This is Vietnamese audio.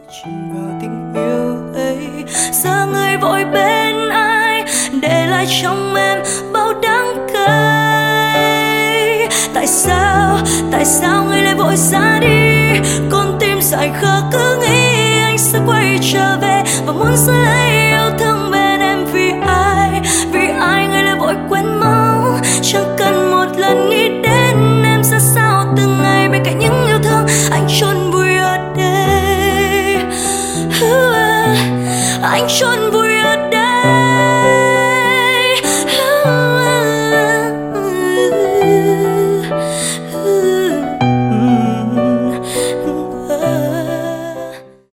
chìm vào tình yêu ấy. Giờ người vội bên ai, để lại trong em bao đắng cay. Tại sao người lại vội xa đi?